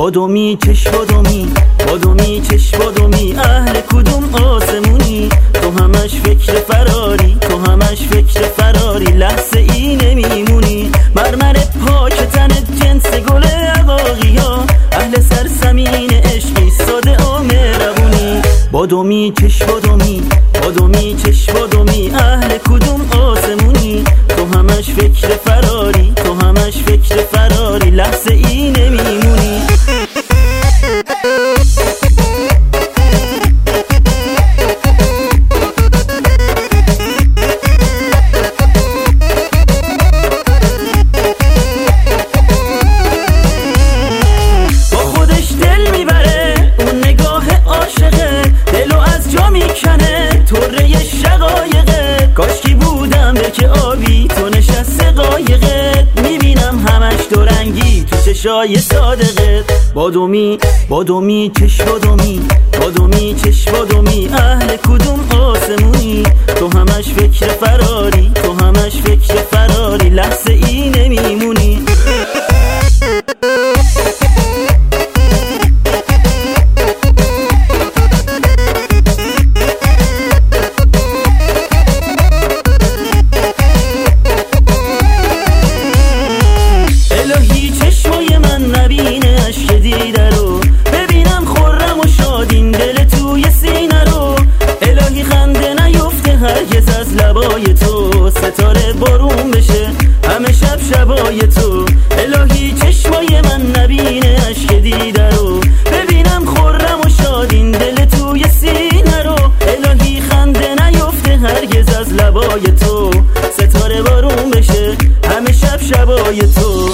بادومی چش بادومی، بادومی چش بادومی، اهل کدوم آسمونی؟ تو همش فکر فراری، تو همش فکر فراری، لحظه ای نمیمونی. مرمر پاک تنت جنس گل عقاقی ها، اهل سرزمین عشقی ساده و مهربونی. بادومی چش بادومی، بادومی چش بادومی، اهل کدوم آسمونی؟ تو همش فکر فراری، تو همش فکر فراری، لحظه ای نمیمونی. با خودش دل میبره اون نگاه عاشقه، دلو از جا میکنه طره شقایقه. کاشکی بودم که آبی تو نشسته قایقه، میبینم همش دورنگی تو چشای صادقت. بادومی بادومی چش بادومی، بادومی چش بادومی، اهل کدوم آسمونی؟ تو همش فکر فراری، تو همش فکر فراری، لحظه ای نمیمونی. الهی چشمای من نبینه اشک دیده رو، ببینم خرم و شادین دل توی سینه رو. الهی خنده نیفته هرگز از لبای تو، ستاره بارون بشه همه شب شبای تو. الهی چشمای من نبینه اشک دیده رو، ببینم خرم و شادین دل توی سینه رو. الهی خنده نیفته هرگز از لبای تو، ستاره بارون بشه همه شب شبای تو.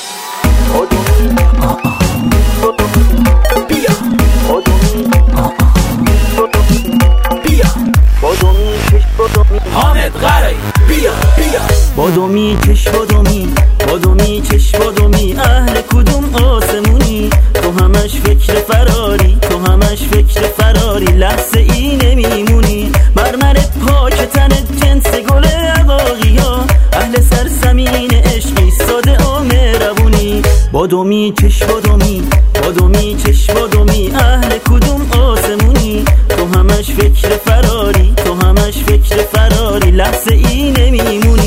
حامد غری بیا بیا. بادومی چش بادومی، بادومی چش بادومی، اهل کدوم آسمونی؟ تو همش فکر فراری، تو همش فکر فراری، لحظه ای نمیمونی. مرمر پاک تنت جنس گل عقاقی ها، اهل سرزمین عشقی ساده و مهربونی. بادومی چش بادومی، بادومی چش بادومی، اهل کدوم آسمونی؟ تو همش فکر فراری، تو همش فکر فراری، لحظه ای نمیمونی.